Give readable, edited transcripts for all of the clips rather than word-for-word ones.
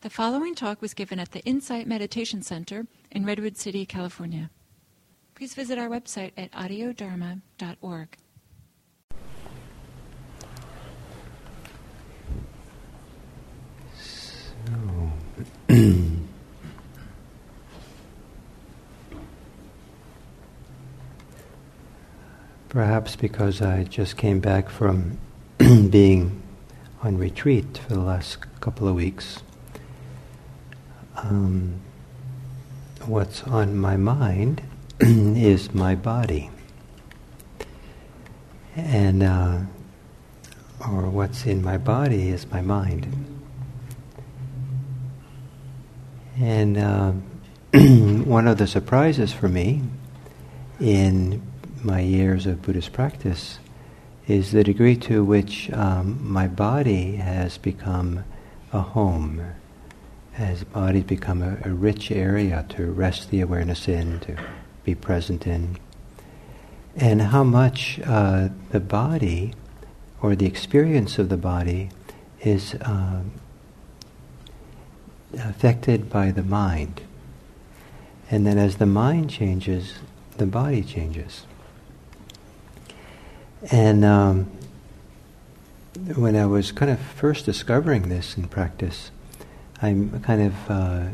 The following talk was given at the Insight Meditation Center in Redwood City, California. Please visit our website at audiodharma.org. Perhaps because I just came back from being on retreat for the last couple of weeks, what's on my mind is my body, and or what's in my body is my mind. And one of the surprises for me in my years of Buddhist practice is the degree to which my body has become a home, as body's become a rich area to rest the awareness in, to be present in, and how much the body, or the experience of the body, is affected by the mind. And then as the mind changes, the body changes. And when I was kind of first discovering this in practice, I'm I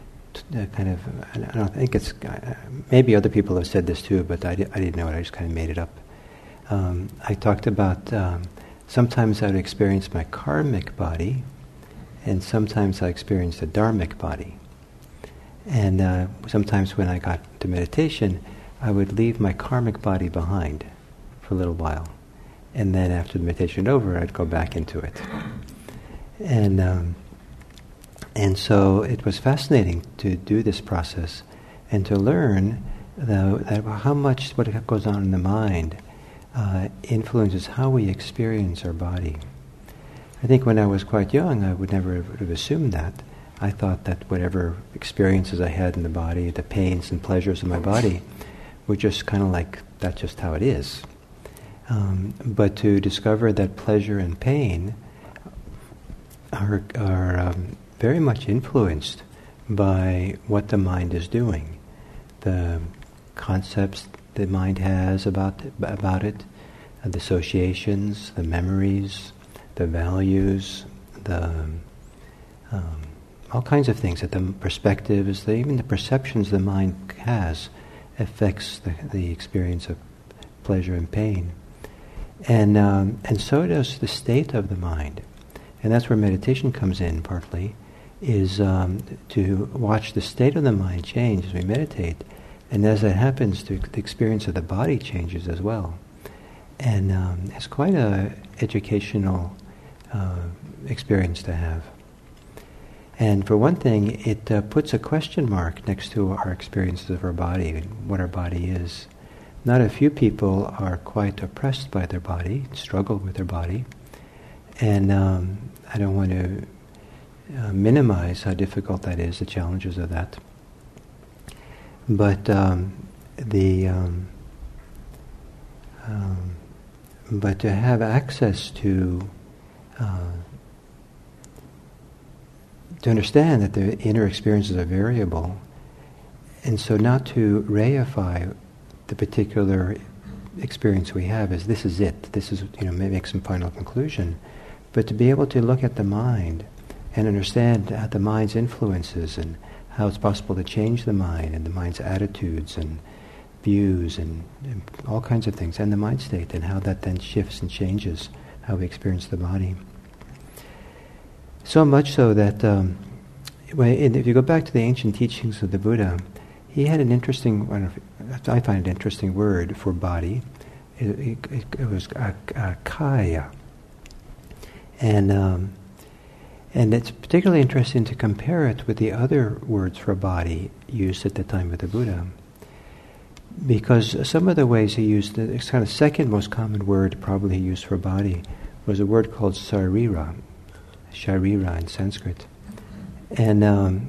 don't think it's, maybe other people have said this too, but I didn't know it, I just kind of made it up. I talked about sometimes I would experience my karmic body, and sometimes I experienced a dharmic body. And sometimes when I got to meditation, I would leave my karmic body behind for a little while. And then after the meditation over, I'd go back into it. And so it was fascinating to do this process and to learn that how much what goes on in the mind influences how we experience our body. I think when I was quite young, I would never have assumed that. I thought that whatever experiences I had in the body, the pains and pleasures of my body, were just kind of like, that's just how it is. But to discover that pleasure and pain are very much influenced by what the mind is doing, the concepts the mind has about it, the associations, the memories, the values, the all kinds of things, that the perspectives, even the perceptions the mind has affects the experience of pleasure and pain. And so does the state of the mind. And that's where meditation comes in partly, is to watch the state of the mind change as we meditate. And as that happens, the experience of the body changes as well. And it's quite an educational experience to have. And for one thing, it puts a question mark next to our experiences of our body, and what our body is. Not a few people are quite oppressed by their body, struggle with their body. And I don't want to minimize how difficult that is, the challenges of that. But but to have access to understand that the inner experiences are variable, and so not to reify the particular experience we have as this is it, this is, make some final conclusion, but to be able to look at the mind and understand the mind's influences and how it's possible to change the mind and the mind's attitudes and views and all kinds of things, and the mind state, and how that then shifts and changes how we experience the body. So much so that if you go back to the ancient teachings of the Buddha, he had an interesting, I find an interesting word for body. It was kaya. And it's particularly interesting to compare it with the other words for body used at the time of the Buddha. Because some of the ways he used it, it's kind of second most common word probably he used for body was a word called sharira in Sanskrit. And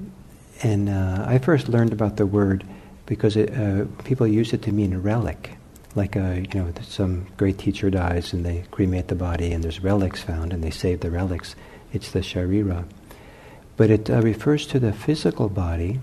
I first learned about the word because people use it to mean a relic. Like, some great teacher dies and they cremate the body and there's relics found and they save the relics. It's the sharira. but it refers to the physical body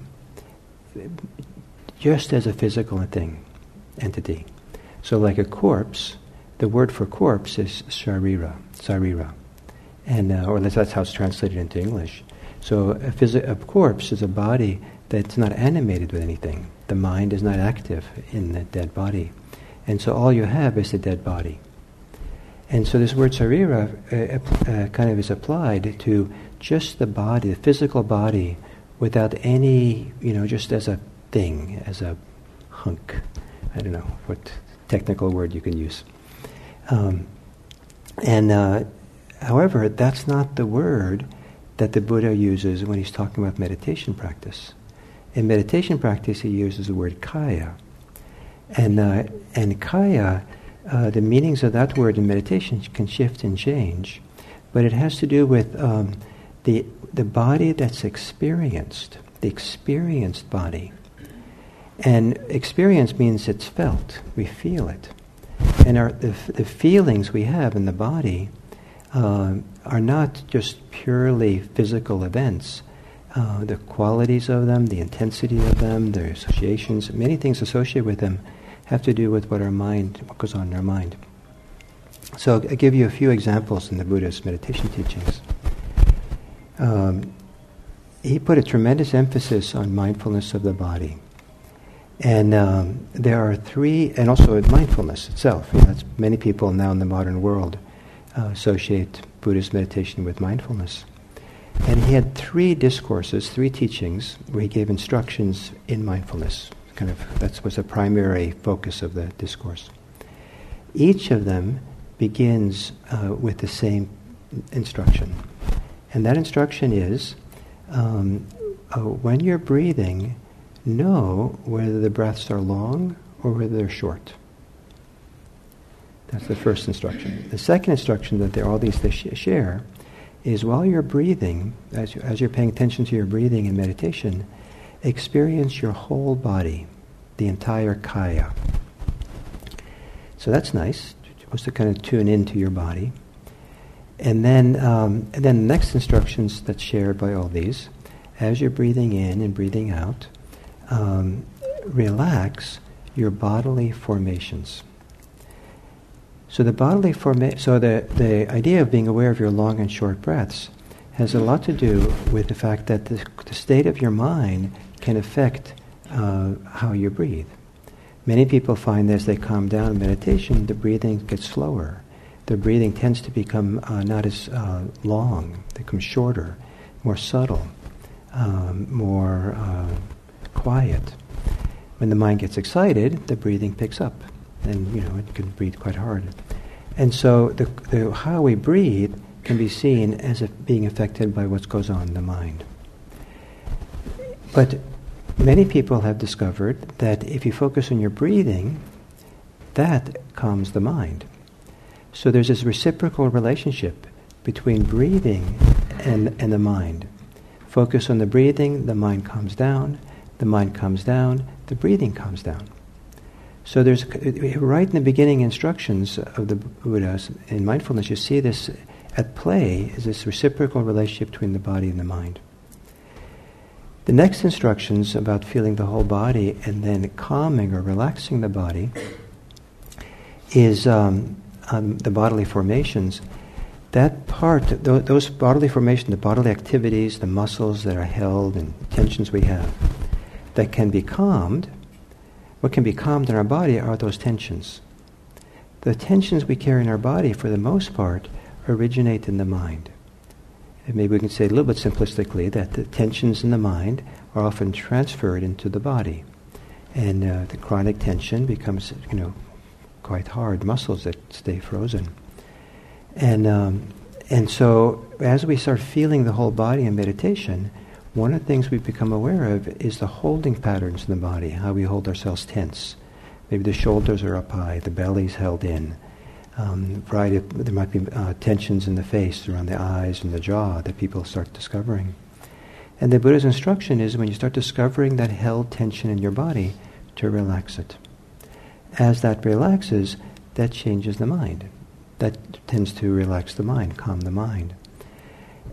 just as a physical entity. So like a corpse, the word for corpse is sarira, and or that's how it's translated into English. So a corpse is a body that's not animated with anything. The mind is not active in the dead body. And so all you have is the dead body. And so this word sarira kind of is applied to just the body, the physical body, without any, just as a thing, as a hunk. I don't know what technical word you can use. However, that's not the word that the Buddha uses when he's talking about meditation practice. In meditation practice, he uses the word kaya. And kaya, the meanings of that word in meditation can shift and change, but it has to do with the body that's experienced, the experienced body. And experience means it's felt, we feel it. And the feelings we have in the body are not just purely physical events. The qualities of them, the intensity of them, their associations, many things associated with them have to do with what goes on in our mind. So I'll give you a few examples in the Buddha's meditation teachings. He put a tremendous emphasis on mindfulness of the body. And there are three, and also mindfulness itself. That's many people now in the modern world associate Buddhist meditation with mindfulness. And he had three discourses, three teachings, where he gave instructions in mindfulness. That was a primary focus of the discourse. Each of them begins with the same instruction. And that instruction is, when you're breathing, know whether the breaths are long or whether they're short. That's the first instruction. The second instruction that all these share is while you're breathing, as you're paying attention to your breathing in meditation, experience your whole body, the entire kaya. So that's nice. You're supposed to kind of tune into your body. And then the next instructions that's shared by all these, as you're breathing in and breathing out, relax your bodily formations. So the idea of being aware of your long and short breaths has a lot to do with the fact that the state of your mind can affect how you breathe. Many people find that as they calm down in meditation, the breathing gets slower. The breathing tends to become not as long, becomes shorter, more subtle, more quiet. When the mind gets excited, the breathing picks up, and it can breathe quite hard. And so the how we breathe can be seen as being affected by what goes on in the mind. But many people have discovered that if you focus on your breathing, that calms the mind. So there's this reciprocal relationship between breathing and the mind. Focus on the breathing, the mind calms down. The mind calms down, the breathing calms down. So there's, right in the beginning instructions of the Buddhas in mindfulness, you see this at play, is this reciprocal relationship between the body and the mind. The next instructions about feeling the whole body and then calming or relaxing the body is on the bodily formations. That part, those bodily formations, the bodily activities, the muscles that are held and tensions we have, that can be calmed. What can be calmed in our body are those tensions. The tensions we carry in our body, for the most part, originate in the mind. And maybe we can say a little bit simplistically that the tensions in the mind are often transferred into the body. And the chronic tension becomes, quite hard muscles that stay frozen. And so as we start feeling the whole body in meditation, one of the things we become aware of is the holding patterns in the body, how we hold ourselves tense. Maybe the shoulders are up high, the belly's held in. There might be tensions in the face, around the eyes and the jaw that people start discovering. And the Buddha's instruction is when you start discovering that held tension in your body, to relax it. As that relaxes, that changes the mind. That tends to relax the mind, calm the mind.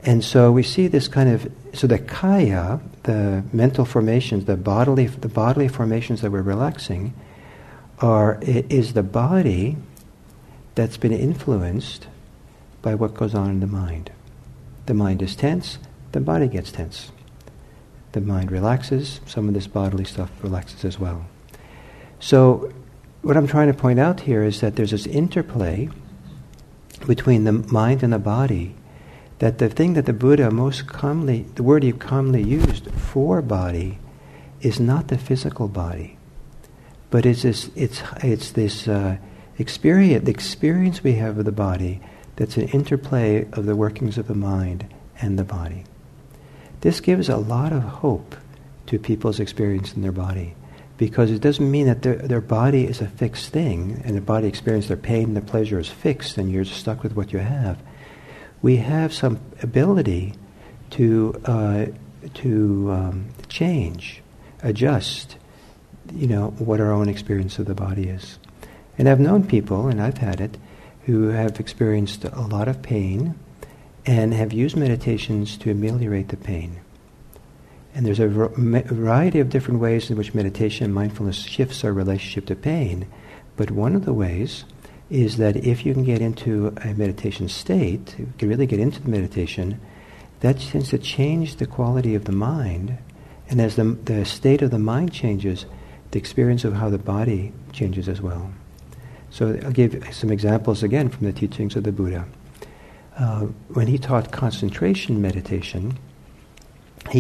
And so we see this kind of, so the kaya, the mental formations, the bodily formations that we're relaxing, is the body that's been influenced by what goes on in the mind. The mind is tense, the body gets tense. The mind relaxes, some of this bodily stuff relaxes as well. So what I'm trying to point out here is that there's this interplay between the mind and the body, that the thing that the Buddha the word he commonly used for body is not the physical body, but it's this experience, the experience we have of the body that's an interplay of the workings of the mind and the body. This gives a lot of hope to people's experience in their body, because it doesn't mean that their body is a fixed thing, and the body experience, their pain and their pleasure is fixed, and you're stuck with what you have. We have some ability to change, adjust, what our own experience of the body is. And I've known people, and I've had it, who have experienced a lot of pain and have used meditations to ameliorate the pain. And there's a variety of different ways in which meditation and mindfulness shifts our relationship to pain. But one of the ways is that if you can get into a meditation state, you can really get into the meditation, that tends to change the quality of the mind. And as the state of the mind changes, the experience of how the body changes as well. So I'll give some examples again from the teachings of the Buddha. When he taught concentration meditation, he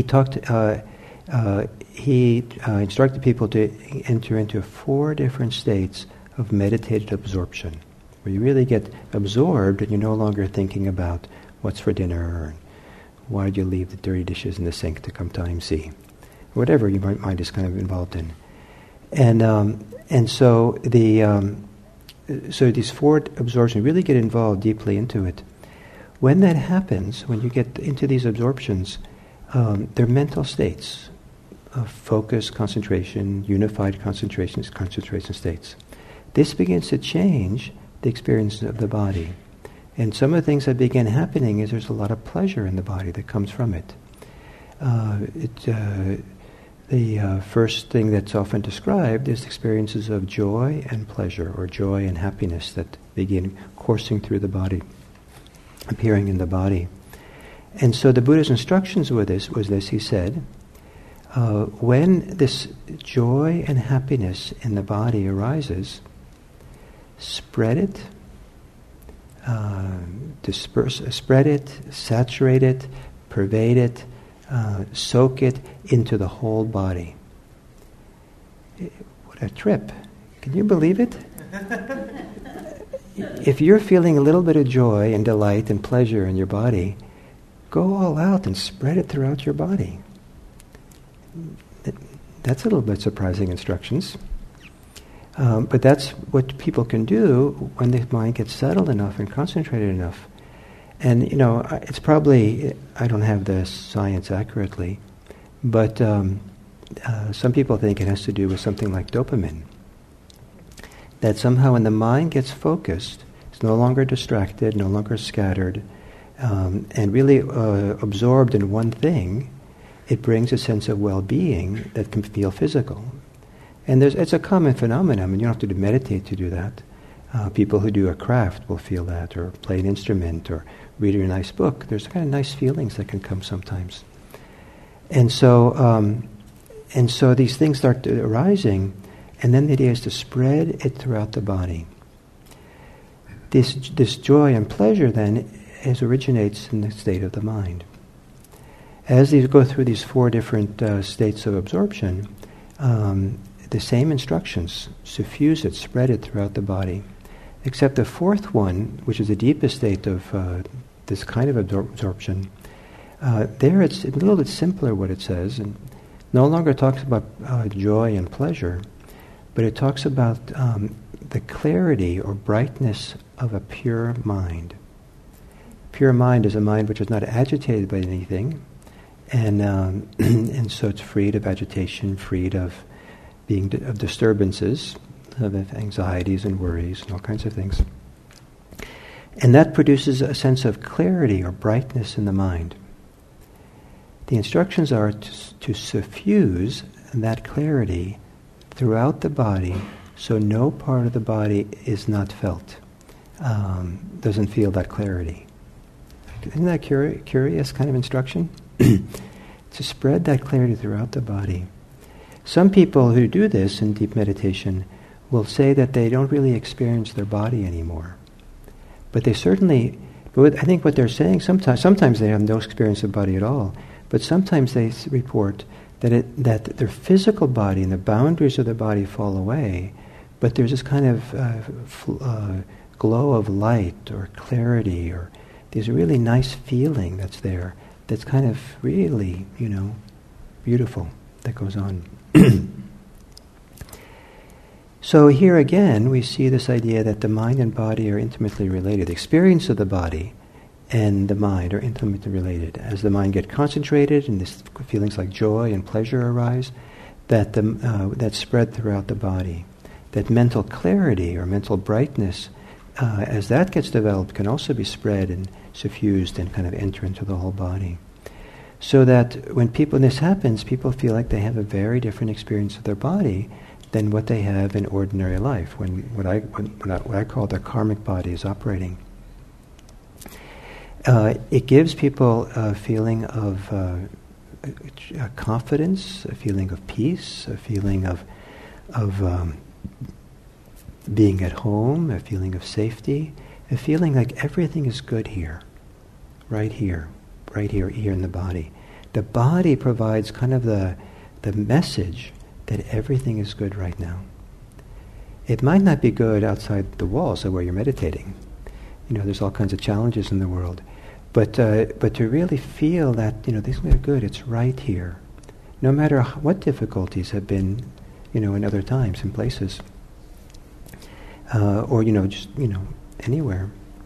instructed people to enter into 4 different states of meditated absorption, where you really get absorbed and you're no longer thinking about what's for dinner, or why did you leave the dirty dishes in the sink to come to IMC, whatever your mind is kind of involved in. And so these 4 absorptions really get involved deeply into it. When that happens, when you get into these absorptions, they're mental states of focus, concentration, unified concentration states. This begins to change the experience of the body. And some of the things that begin happening is there's a lot of pleasure in the body that comes from it. The first thing that's often described is experiences of joy and pleasure, or joy and happiness that begin coursing through the body, appearing in the body. And so the Buddha's instructions was this, he said, when this joy and happiness in the body arises, spread it, spread it, saturate it, pervade it, soak it into the whole body. What a trip. Can you believe it? If you're feeling a little bit of joy and delight and pleasure in your body, go all out and spread it throughout your body. That's a little bit surprising instructions. But that's what people can do when the mind gets settled enough and concentrated enough. And, it's probably, I don't have the science accurately, but some people think it has to do with something like dopamine. That somehow when the mind gets focused, it's no longer distracted, no longer scattered, and really absorbed in one thing, it brings a sense of well-being that can feel physical. And it's a common phenomenon. I mean, you don't have to meditate to do that. People who do a craft will feel that, or play an instrument, or read a nice book. There's kind of nice feelings that can come sometimes. And so these things start arising, and then the idea is to spread it throughout the body. This joy and pleasure then originates in the state of the mind. As these go through these 4 different states of absorption, the same instructions, suffuse it, spread it throughout the body. Except the 4th one, which is the deepest state of this kind of absorption, there it's a little bit simpler what it says, and no longer talks about joy and pleasure, but it talks about the clarity or brightness of a pure mind. Pure mind is a mind which is not agitated by anything, and so it's freed of agitation, freed of of disturbances, of anxieties and worries and all kinds of things. And that produces a sense of clarity or brightness in the mind. The instructions are to suffuse that clarity throughout the body so no part of the body is not felt, doesn't feel that clarity. Isn't that curious kind of instruction? To spread that clarity throughout the body. Some people who do this in deep meditation will say that they don't really experience their body anymore. But they certainly, I think what they're saying, sometimes they have no experience of body at all, but sometimes they report that their physical body and the boundaries of the body fall away, but there's this kind of glow of light or clarity, or there's a really nice feeling that's there, that's kind of really, beautiful, that goes on. So here again, we see this idea that the mind and body are intimately related. The experience of the body and the mind are intimately related. As the mind gets concentrated and these feelings like joy and pleasure arise, that spread throughout the body. That mental clarity or mental brightness, as that gets developed, can also be spread and suffused and kind of enter into the whole body. So that when this happens, people feel like they have a very different experience of their body than what they have in ordinary life, when what I call their karmic body is operating. It gives people a feeling of confidence, a feeling of peace, a feeling of being at home, a feeling of safety, a feeling like everything is good here, here in the body. The body provides kind of the message that everything is good right now. It might not be good outside the walls of where you're meditating. There's all kinds of challenges in the world. But to really feel that, things are good, it's right here. No matter what difficulties have been, in other times and places. Or, just, anywhere.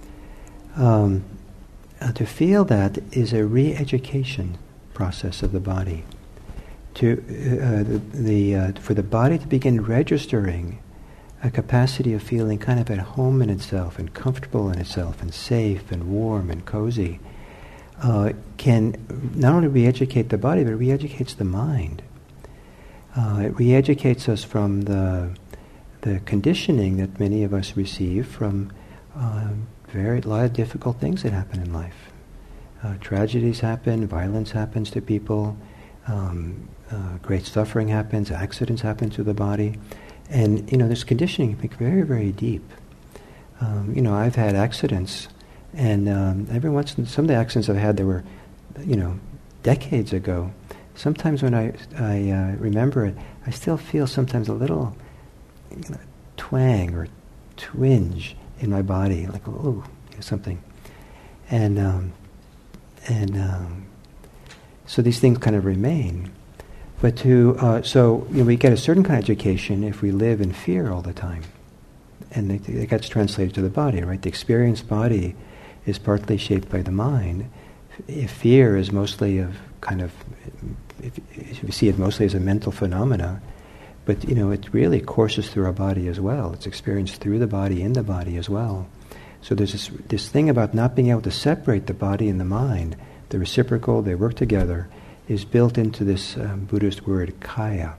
To feel that is a re-education process of the body. For the body to begin registering a capacity of feeling kind of at home in itself and comfortable in itself and safe and warm and cozy, can not only re-educate the body, but it re-educates the mind. It re-educates us from the conditioning that many of us receive from a lot of difficult things that happen in life. Tragedies happen, violence happens to people, great suffering happens, accidents happen to the body. And, this conditioning can be very, very deep. I've had accidents, and some of the accidents I've had that were, decades ago, sometimes when I remember it, I still feel sometimes a little twang or twinge in my body, like, oh, something. So these things kind of remain. But we get a certain kind of education if we live in fear all the time. And it gets translated to the body, right? The experienced body is partly shaped by the mind. If fear is mostly if you see it mostly as a mental phenomena, but it really courses through our body as well. It's experienced through the body, in the body as well. So there's this thing about not being able to separate the body and the mind. The reciprocal, they work together, is built into this Buddhist word kaya.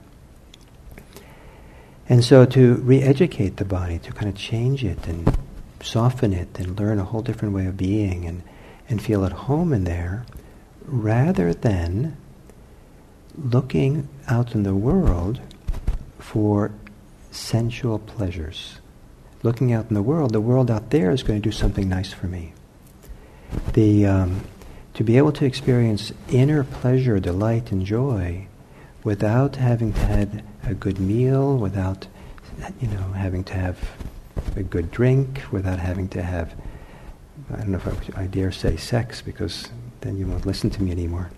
And so to re-educate the body, to kind of change it and soften it and learn a whole different way of being and feel at home in there, rather than looking out in the world for sensual pleasures. Looking out in the world out there is going to do something nice for me. To be able to experience inner pleasure, delight, and joy without having to have a good meal, without having to have a good drink, without having to have, I don't know if I dare say sex, because then you won't listen to me anymore.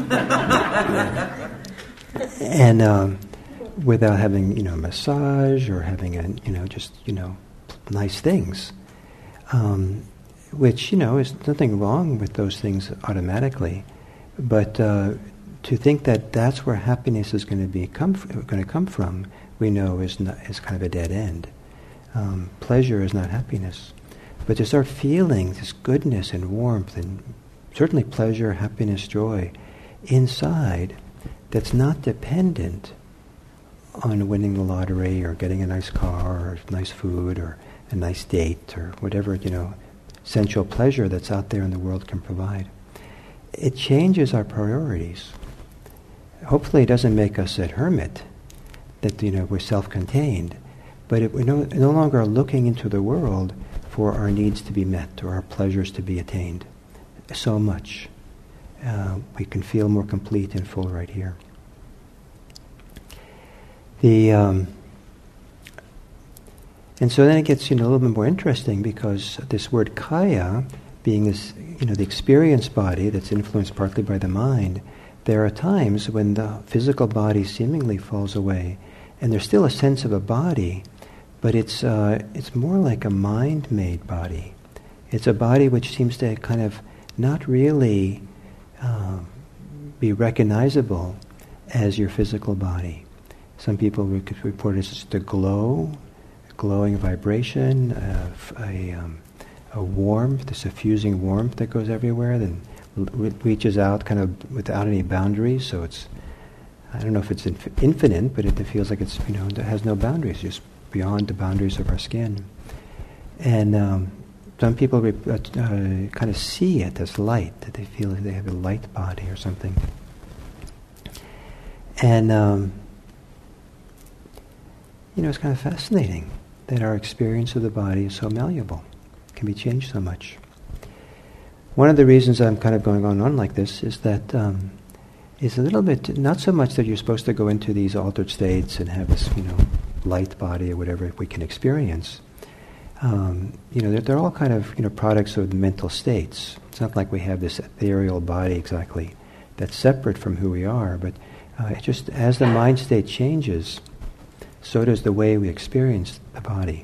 And without having a massage or having nice things. Which, is nothing wrong with those things automatically, but to think that that's where happiness is going to come from, we know is kind of a dead end. Pleasure is not happiness. but to start feeling this goodness and warmth and certainly pleasure, happiness, joy inside that's not dependent on winning the lottery or getting a nice car or nice food or a nice date or whatever, sensual pleasure that's out there in the world can provide. It changes our priorities. Hopefully it doesn't make us a hermit, that we're self-contained, but we're no longer looking into the world for our needs to be met or our pleasures to be attained so much. We can feel more complete and full right here. And so then it gets a little bit more interesting, because this word kaya, being this the experience body that's influenced partly by the mind, there are times when the physical body seemingly falls away, and there's still a sense of a body, but it's more like a mind-made body. It's a body which seems to kind of not really be recognizable as your physical body. Some people report it as just a glowing vibration, a warmth, a suffusing warmth that goes everywhere, then reaches out kind of without any boundaries. So I don't know if it's infinite, but it feels like it has no boundaries, just beyond the boundaries of our skin. And some people kind of see it as light, that they feel like they have a light body or something. And it's kind of fascinating that our experience of the body is so malleable, can be changed so much. One of the reasons I'm kind of going on like this is that it's a little bit, not so much that you're supposed to go into these altered states and have this, light body or whatever we can experience. They're all kind of, products of mental states. It's not like we have this ethereal body exactly that's separate from who we are, but it just, as the mind state changes, so does the way we experience the body.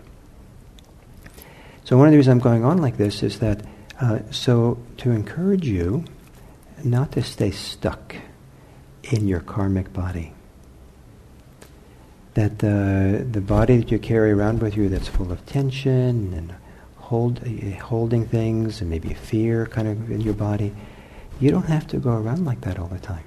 So one of the reasons I'm going on like this is that, so to encourage you not to stay stuck in your karmic body. That the body that you carry around with you that's full of tension and holding things and maybe fear kind of in your body, you don't have to go around like that all the time.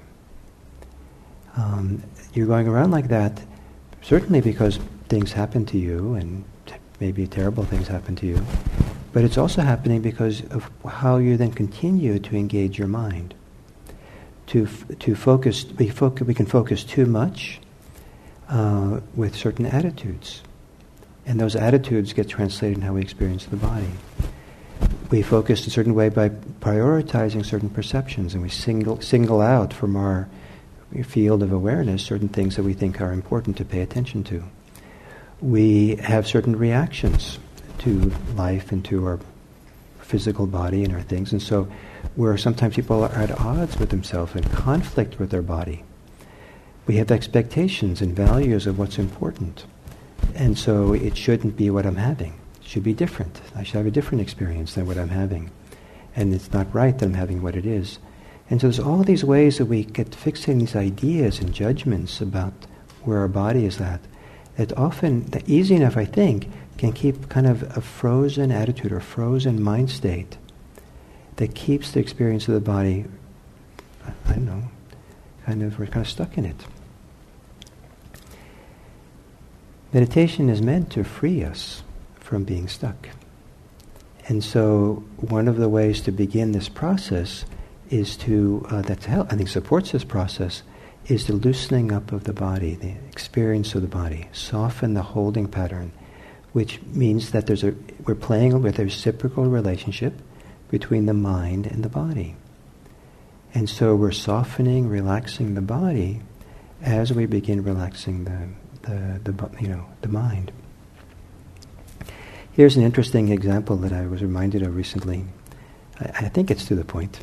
You're going around like that certainly because things happen to you and maybe terrible things happen to you, but it's also happening because of how you then continue to engage your mind. To focus, we can focus too much with certain attitudes, and those attitudes get translated in how we experience the body. We focus a certain way by prioritizing certain perceptions, and we single out from our field of awareness certain things that we think are important to pay attention to. We have certain reactions to life and to our physical body and our things, and so where sometimes people are at odds with themselves, in conflict with their body. We have expectations and values of what's important, and so it shouldn't be what I'm having. It should be different. I should have a different experience than what I'm having, and it's not right that I'm having what it is. And so there's all these ways that we get fixating these ideas and judgments about where our body is at. It often, easy enough, I think, can keep kind of a frozen attitude or frozen mind state that keeps the experience of the body, I don't know, we're kind of stuck in it. Meditation is meant to free us from being stuck. And so one of the ways to begin this process is to, that I think supports this process, is the loosening up of the body, the experience of the body, soften the holding pattern, which means that we're playing with a reciprocal relationship between the mind and the body. And so we're softening, relaxing the body as we begin relaxing the mind. Here's an interesting example that I was reminded of recently. I think it's to the point.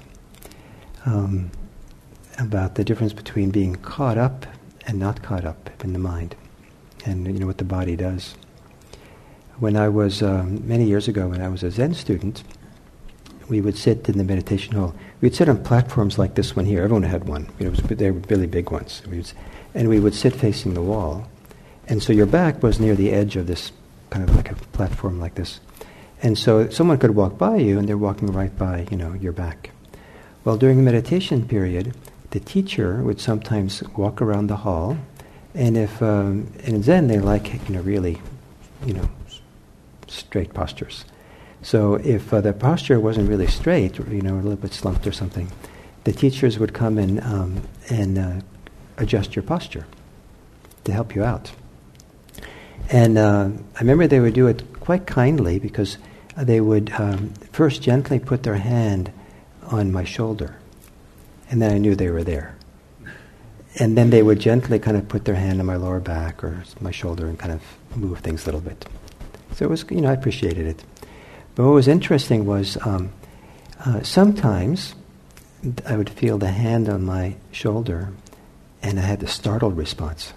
About the difference between being caught up and not caught up in the mind, and what the body does. When I was, many years ago, when I was a Zen student, we would sit in the meditation hall. We'd sit on platforms like this one here. Everyone had one. They were really big ones. And we would sit facing the wall. And so your back was near the edge of this, kind of like a platform like this. And so someone could walk by you, and they're walking right by, your back. Well, during the meditation period, the teacher would sometimes walk around the hall, and if in Zen they like, really, straight postures. So if the posture wasn't really straight, a little bit slumped or something, the teachers would come and adjust your posture to help you out. And I remember they would do it quite kindly, because they would first gently put their hand on my shoulder, and then I knew they were there. And then they would gently kind of put their hand on my lower back or my shoulder and kind of move things a little bit. So it was, I appreciated it. But what was interesting was sometimes I would feel the hand on my shoulder, and I had the startled response.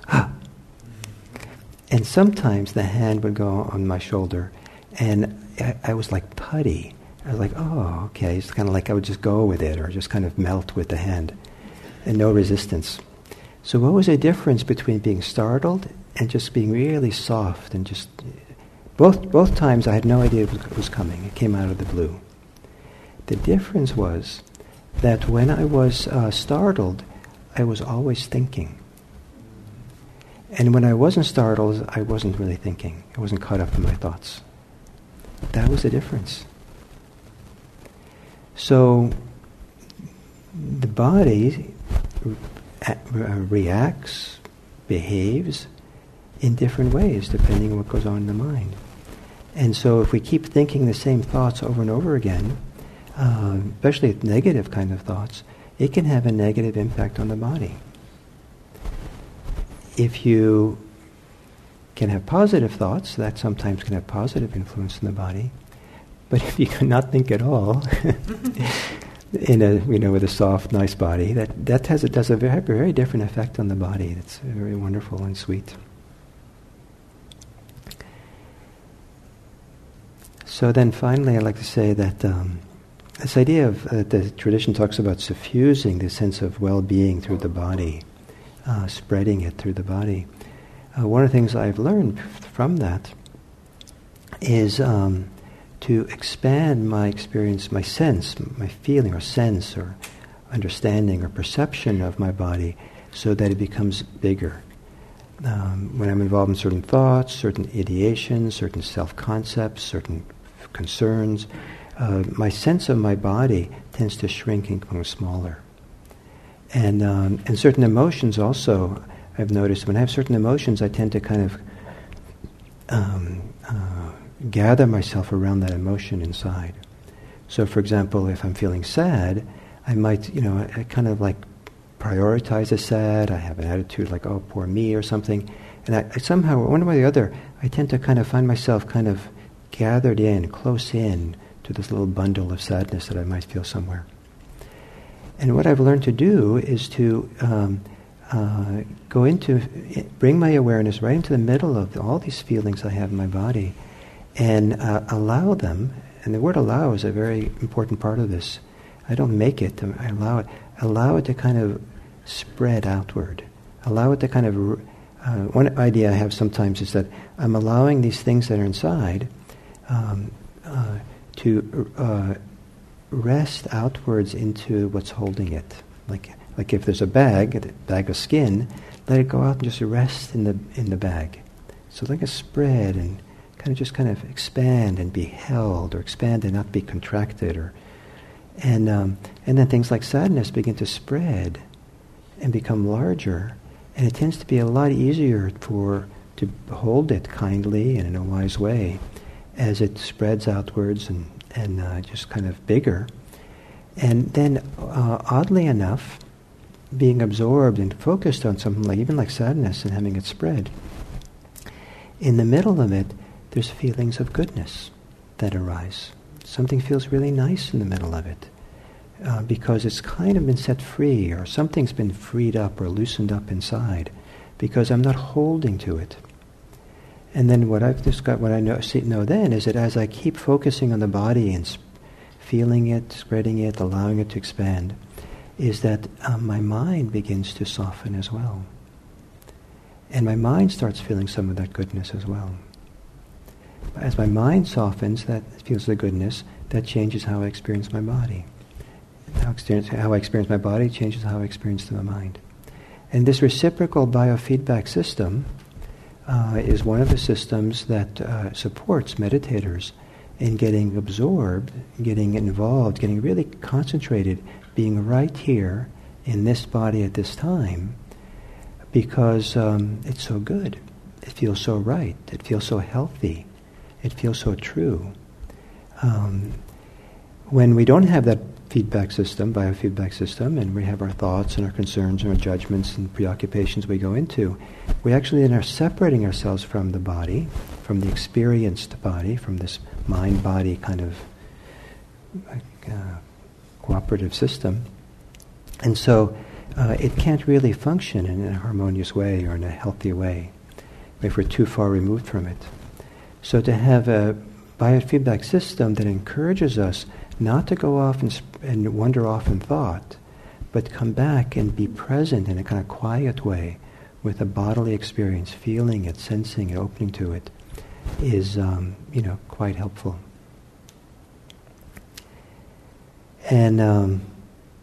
And sometimes the hand would go on my shoulder, and I was like putty. I was like, oh, okay. It's kind of like I would just go with it, or just kind of melt with the hand, and no resistance. So what was the difference between being startled and just being really soft and just... Both times I had no idea it was coming. It came out of the blue. The difference was that when I was startled, I was always thinking. And when I wasn't startled, I wasn't really thinking. I wasn't caught up in my thoughts. That was the difference. So the body reacts, behaves in different ways depending on what goes on in the mind. And so if we keep thinking the same thoughts over and over again, especially negative kind of thoughts, it can have a negative impact on the body. If you can have positive thoughts, that sometimes can have positive influence in the body. But if you cannot think at all, with a soft, nice body, that does a very, very different effect on the body. It's very wonderful and sweet. So then finally I'd like to say that this idea of, the tradition talks about suffusing the sense of well-being through the body, spreading it through the body. One of the things I've learned from that is to expand my experience, my sense, my feeling or sense or understanding or perception of my body so that it becomes bigger. When I'm involved in certain thoughts, certain ideations, certain self-concepts, certain concerns, my sense of my body tends to shrink and become smaller. And certain emotions also, I've noticed, when I have certain emotions, I tend to kind of gather myself around that emotion inside. So, for example, if I'm feeling sad, I might, I kind of like prioritize the sad. I have an attitude like, oh, poor me or something. And I somehow, one way or the other, I tend to kind of find myself kind of gathered in, close in to this little bundle of sadness that I might feel somewhere. And what I've learned to do is to bring my awareness right into the middle of all these feelings I have in my body and allow them, and the word allow is a very important part of this. I don't make it, I allow it to kind of spread outward. Allow it to kind of, one idea I have sometimes is that I'm allowing these things that are inside to rest outwards into what's holding it. Like if there's a bag of skin, let it go out and just rest in the bag. So like a spread and kind of expand and be held, or expand and not be contracted, and then things like sadness begin to spread and become larger, and it tends to be a lot easier to hold it kindly and in a wise way as it spreads outwards and just kind of bigger. And then, oddly enough, being absorbed and focused on something even like sadness and having it spread, in the middle of it, there's feelings of goodness that arise. Something feels really nice in the middle of it because it's kind of been set free, or something's been freed up or loosened up inside because I'm not holding to it. And then what I know then is that as I keep focusing on the body and feeling it, spreading it, allowing it to expand, is that my mind begins to soften as well. And my mind starts feeling some of that goodness as well. As my mind softens, that feels the goodness, that changes how I experience my body. How I experience my body changes how I experience my mind. And this reciprocal biofeedback system is one of the systems that supports meditators in getting absorbed, getting involved, getting really concentrated, being right here in this body at this time, because it's so good. It feels so right. It feels so healthy. It feels so true. When we don't have that feedback system, biofeedback system, and we have our thoughts and our concerns and our judgments and preoccupations we go into, we actually then are separating ourselves from the body, from the experienced body, from this mind-body kind of cooperative system. And so it can't really function in a harmonious way or in a healthy way if we're too far removed from it. So to have a biofeedback system that encourages us not to go off and wander off in thought, but come back and be present in a kind of quiet way with a bodily experience, feeling it, sensing it, opening to it, is quite helpful. And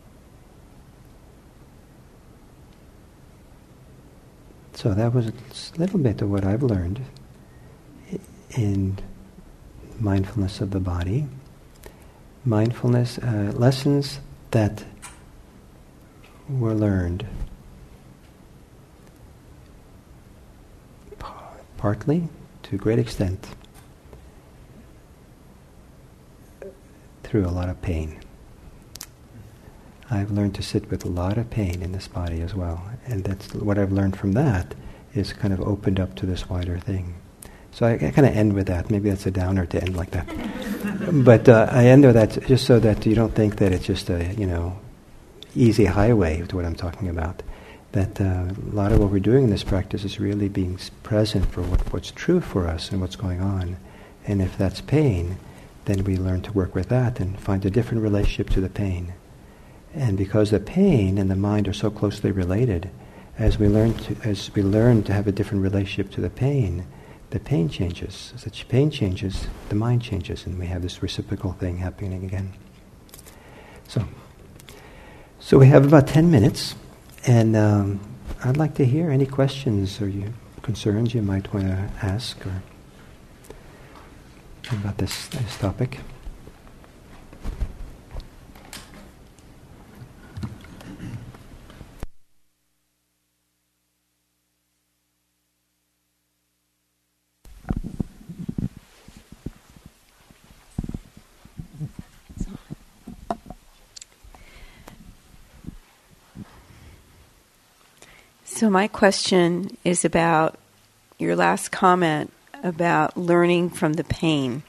so that was a little bit of what I've learned in mindfulness of the body. Mindfulness, lessons that were learned partly, to a great extent, through a lot of pain. I've learned to sit with a lot of pain in this body as well, and that's what I've learned from that is kind of opened up to this wider thing. So I kind of end with that. Maybe that's a downer to end like that. But I end with that just so that you don't think that it's just a, easy highway to what I'm talking about. That a lot of what we're doing in this practice is really being present for what's true for us and what's going on. And if that's pain, then we learn to work with that and find a different relationship to the pain. And because the pain and the mind are so closely related, as we learn to have a different relationship to the pain changes. As the pain changes, the mind changes, and we have this reciprocal thing happening again. So we have about 10 minutes, and I'd like to hear any questions or concerns you might want to ask or about this topic. So my question is about your last comment about learning from the pain.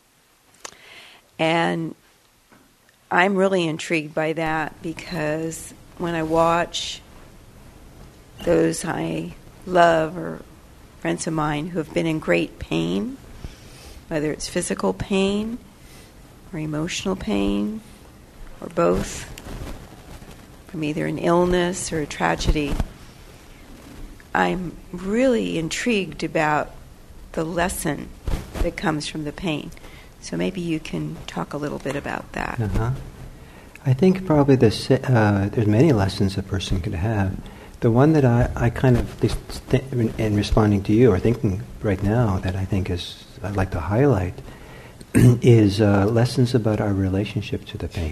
And I'm really intrigued by that because when I watch those I love or friends of mine who have been in great pain, whether it's physical pain or emotional pain or both, from either an illness or a tragedy, I'm really intrigued about the lesson that comes from the pain. So maybe you can talk a little bit about that. I think probably there's many lessons a person could have. The one that I kind of, in responding to you or thinking right now that I think I'd like to highlight is lessons about our relationship to the pain.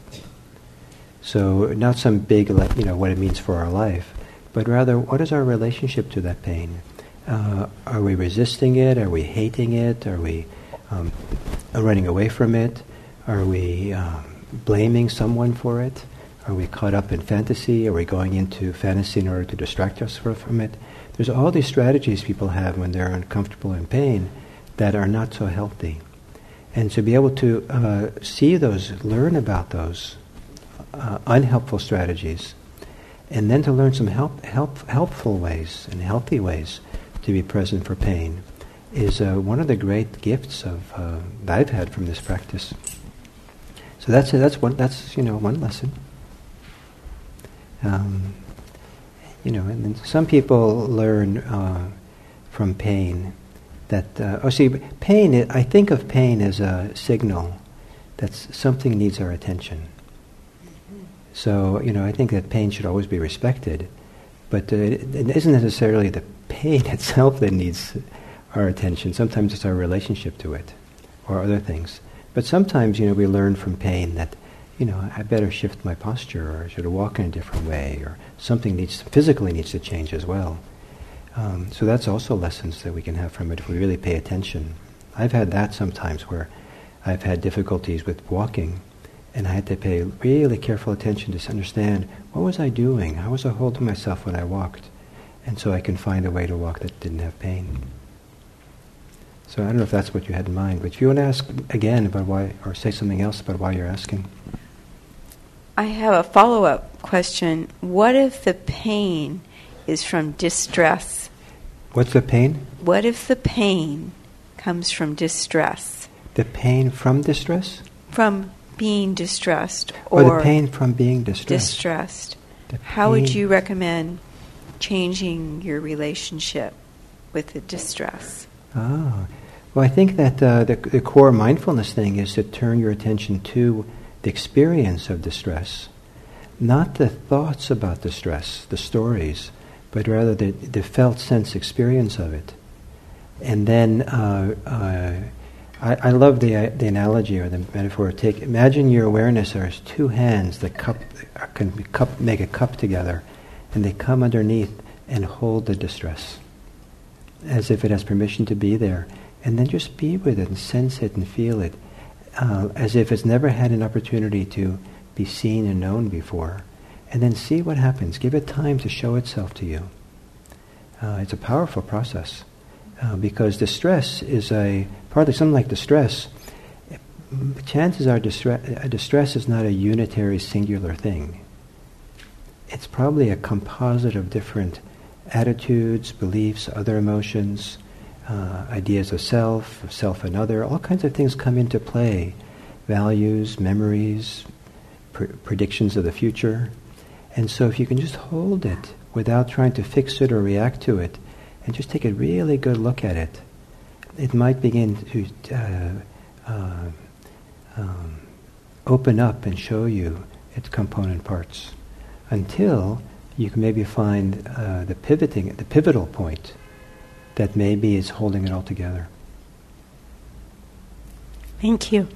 So not some big, what it means for our life, but rather, what is our relationship to that pain? Are we resisting it? Are we hating it? Are we running away from it? Are we blaming someone for it? Are we caught up in fantasy? Are we going into fantasy in order to distract us from it? There's all these strategies people have when they're uncomfortable in pain that are not so healthy. And to be able to see those, learn about those unhelpful strategies, and then to learn some helpful ways and healthy ways to be present for pain is one of the great gifts that I've had from this practice. So that's one lesson. And then some people learn from pain Pain, I think of pain as a signal that something needs our attention. So, I think that pain should always be respected, but it isn't necessarily the pain itself that needs our attention. Sometimes it's our relationship to it, or other things. But sometimes, we learn from pain that, I better shift my posture, or I should walk in a different way, or something physically needs to change as well. So that's also lessons that we can have from it if we really pay attention. I've had that sometimes where I've had difficulties with walking, and I had to pay really careful attention to understand, what was I doing? How was I holding myself when I walked? And so I can find a way to walk that didn't have pain. So I don't know if that's what you had in mind, but if you want to ask again about why, or say something else about why you're asking. I have a follow-up question. What if the pain is from distress? What's the pain? What if the pain comes from distress? The pain from distress? From being distressed, or the pain from being distressed. Distressed. How would you recommend changing your relationship with the distress? Well, I think that the core mindfulness thing is to turn your attention to the experience of distress, not the thoughts about distress, the stories, but rather the felt sense experience of it. And then I love the analogy or the metaphor. Imagine your awareness as two hands that make a cup together, and they come underneath and hold the distress, as if it has permission to be there. And then just be with it and sense it and feel it, as if it's never had an opportunity to be seen and known before. And then see what happens. Give it time to show itself to you. It's a powerful process. Because distress is partly something like distress. Chances are distress is not a unitary singular thing. It's probably a composite of different attitudes, beliefs, other emotions, ideas of self and other. All kinds of things come into play. Values, memories, predictions of the future. And so if you can just hold it without trying to fix it or react to it, and just take a really good look at it, it might begin to open up and show you its component parts, until you can maybe find the pivotal point that maybe is holding it all together. Thank you.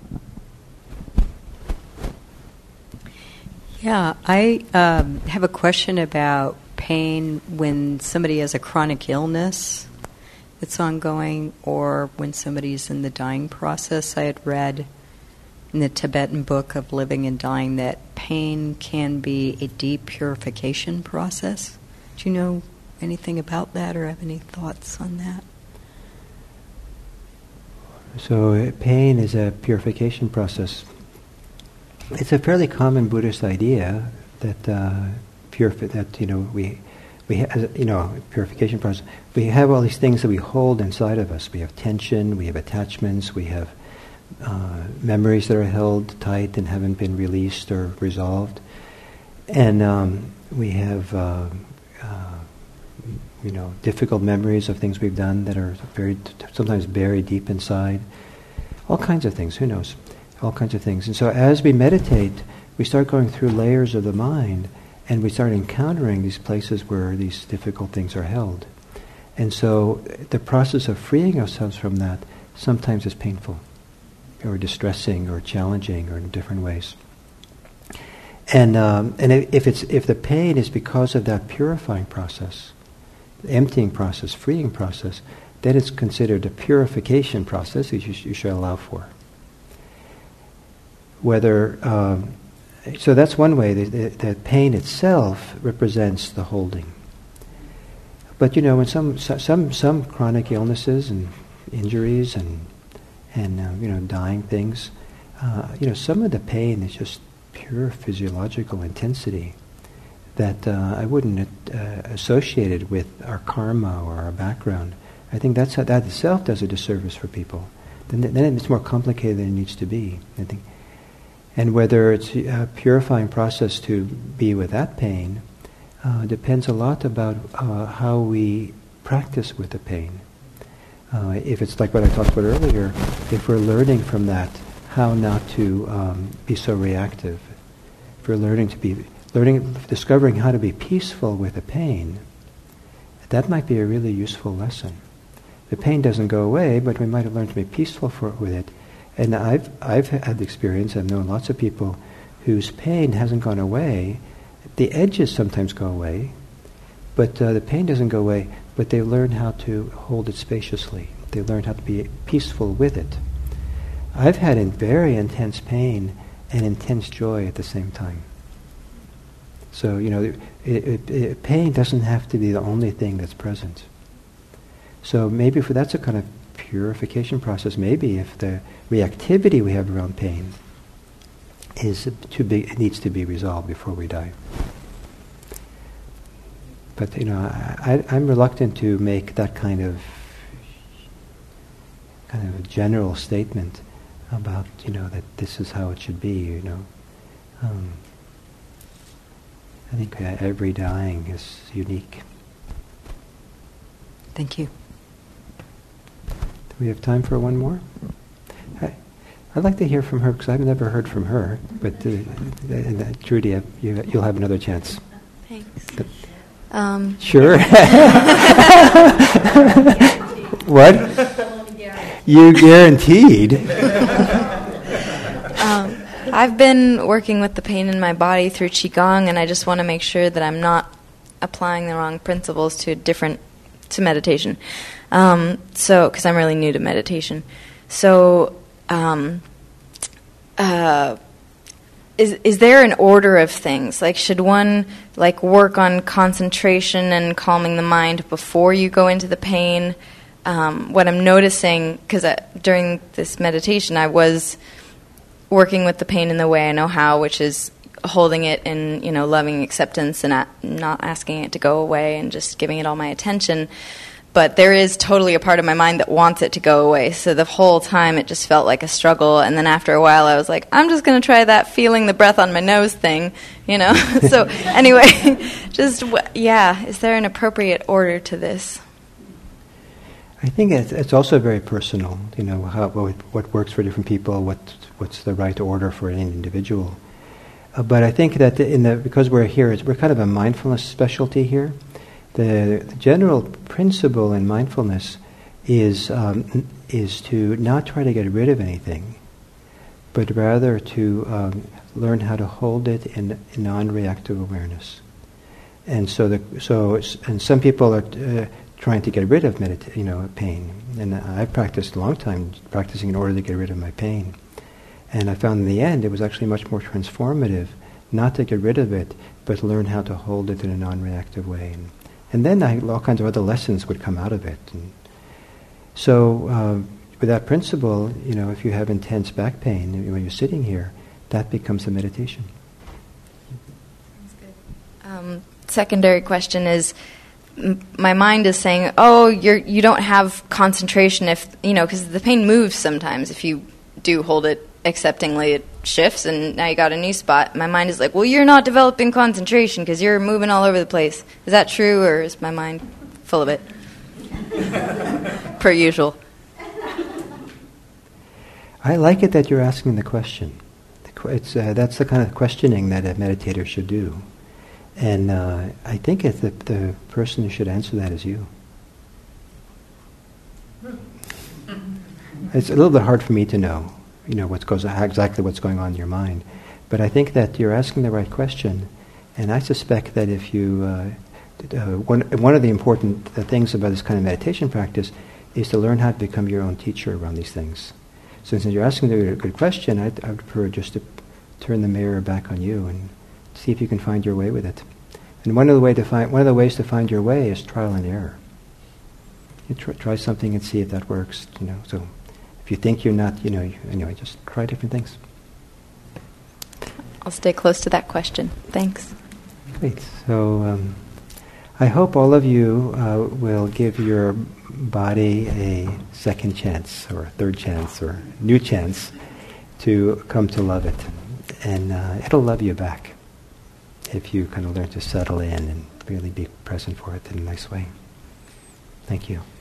Yeah, I have a question about pain when somebody has a chronic illness that's ongoing, or when somebody's in the dying process. I had read in the Tibetan book of Living and Dying that pain can be a deep purification process. Do you know anything about that, or have any thoughts on that? So pain is a purification process. It's a fairly common Buddhist idea that purification process. We have all these things that we hold inside of us. We have tension, we have attachments, we have memories that are held tight and haven't been released or resolved, and we have difficult memories of things we've done that are sometimes buried deep inside. All kinds of things. Who knows? All kinds of things. And so as we meditate, we start going through layers of the mind, and we start encountering these places where these difficult things are held. And so the process of freeing ourselves from that sometimes is painful, or distressing, or challenging, or in different ways. And if the pain is because of that purifying process, the emptying process, freeing process, then it's considered a purification process that you should allow for. So that's one way that pain itself represents the holding. But when some chronic illnesses and injuries and dying things, some of the pain is just pure physiological intensity that I wouldn't associate it with our karma or our background. I think that itself does a disservice for people. Then it's more complicated than it needs to be, I think. And whether it's a purifying process to be with that pain depends a lot about how we practice with the pain. If it's like what I talked about earlier, if we're learning from that how not to be so reactive, if we're discovering how to be peaceful with the pain, that might be a really useful lesson. The pain doesn't go away, but we might have learned to be peaceful with it. And I've had the experience, I've known lots of people whose pain hasn't gone away. The edges sometimes go away, but the pain doesn't go away, but they learn how to hold it spaciously. They learn how to be peaceful with it. I've had very intense pain and intense joy at the same time. So, pain doesn't have to be the only thing that's present. So maybe that's a kind of purification process. Maybe if the reactivity we have around pain is too big, it needs to be resolved before we die. But I'm reluctant to make that kind of a general statement about that this is how it should be. I think every dying is unique. Thank you. Do we have time for one more? I'd like to hear from her because I've never heard from her. But Trudy, you'll have another chance. Thanks. Sure. What? You guaranteed? I've been working with the pain in my body through Qigong, and I just want to make sure that I'm not applying the wrong principles to meditation. Because I'm really new to meditation. So, is there an order of things? Like, should one work on concentration and calming the mind before you go into the pain? What I'm noticing, because during this meditation, I was working with the pain in the way I know how, which is holding it in, loving acceptance and not asking it to go away and just giving it all my attention. But there is totally a part of my mind that wants it to go away. So the whole time it just felt like a struggle. And then after a while I was like, I'm just going to try that feeling the breath on my nose thing, So anyway, is there an appropriate order to this? I think it's also very personal, what works for different people, what's the right order for any individual. But I think that because we're here, we're kind of a mindfulness specialty here. The general principle in mindfulness is to not try to get rid of anything, but rather to learn how to hold it in non-reactive awareness. And and some people are trying to get rid of pain. And I've practiced a long time practicing in order to get rid of my pain. And I found in the end it was actually much more transformative not to get rid of it, but learn how to hold it in a non-reactive way. And then all kinds of other lessons would come out of it. And so with that principle, if you have intense back pain when you're sitting here, that becomes a meditation. That's good. Secondary question is, my mind is saying, oh, you don't have concentration if, because the pain moves sometimes. If you do hold it acceptingly, it shifts, and now you got a new spot. My mind is like, well, you're not developing concentration because you're moving all over the place. Is that true, or is my mind full of it? Per usual. I like it that you're asking the question. That's the kind of questioning that a meditator should do. And I think the person who should answer that is you. It's a little bit hard for me to know, exactly what's going on in your mind. But I think that you're asking the right question, and I suspect that if you, one of the important things about this kind of meditation practice is to learn how to become your own teacher around these things. So since you're asking a good question, I would prefer just to turn the mirror back on you and see if you can find your way with it. And one of the ways to find your way is trial and error. You try something and see if that works. So if you think you're not, anyway, just try different things. I'll stay close to that question. Thanks. Great. So I hope all of you will give your body a second chance, or a third chance, or new chance to come to love it, and it'll love you back if you kind of learn to settle in and really be present for it in a nice way. Thank you.